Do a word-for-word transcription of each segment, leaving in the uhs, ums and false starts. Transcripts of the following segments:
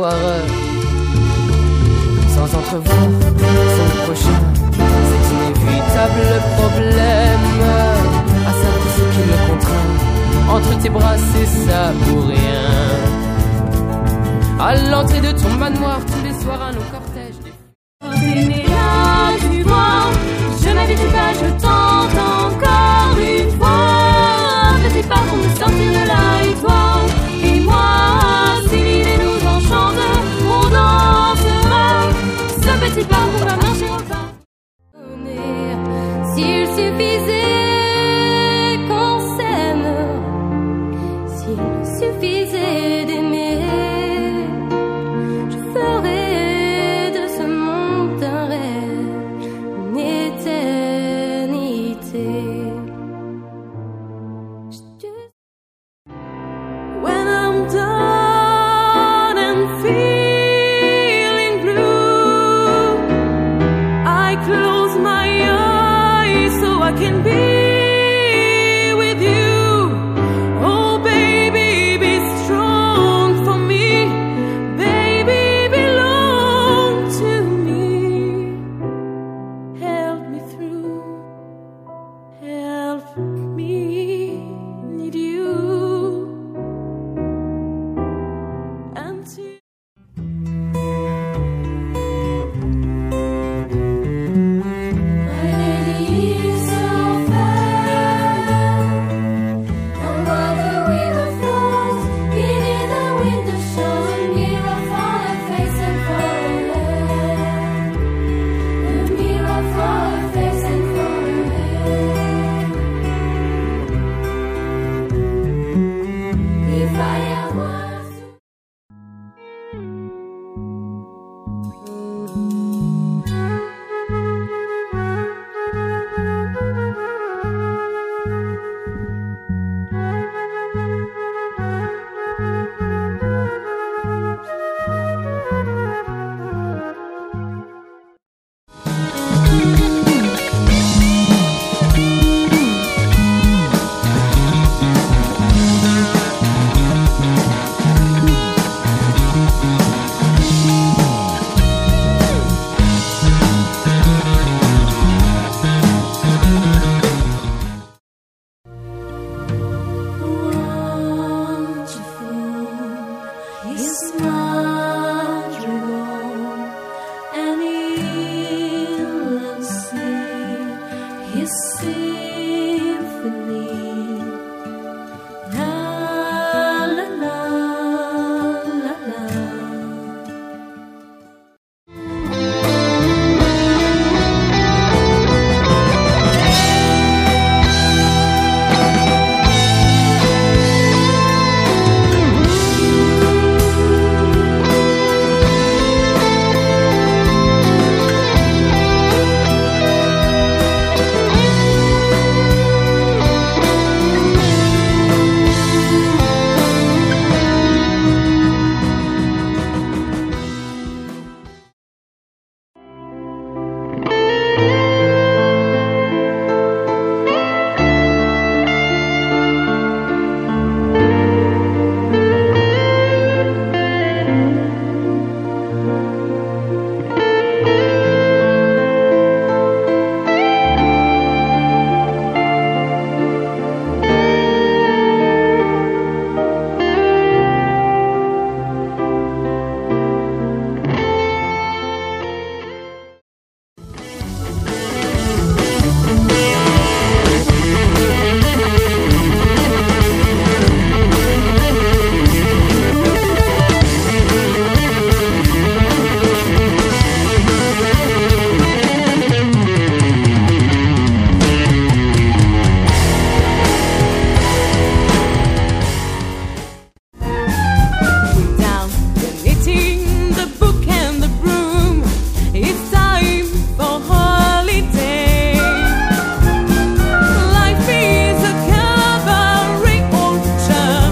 voir sans entrevoir son prochain. C'est inévitable problème, à savoir ce qui le contraint. Entre tes bras c'est ça ou rien. À l'entrée de ton manoir, tous les soirs un long cortège. Mais là tu vois, je m'invite pas, je tente encore une fois. Un petit pas pour me sortir de là et toi et moi. Si l'idée nous enchante, on dansera. Ce petit pas pour la marcher au pas. S'il suffisait qu'on s'aime, s'il suffisait d'aimer, je ferais de ce monde un rêve, une éternité. When I'm done and feeling blue, I close my eyes so I can be with you. Oh baby, be strong for me. Baby, belong to me. Help me through. Help me need you. Until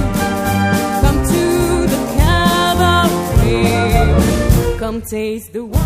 Come taste the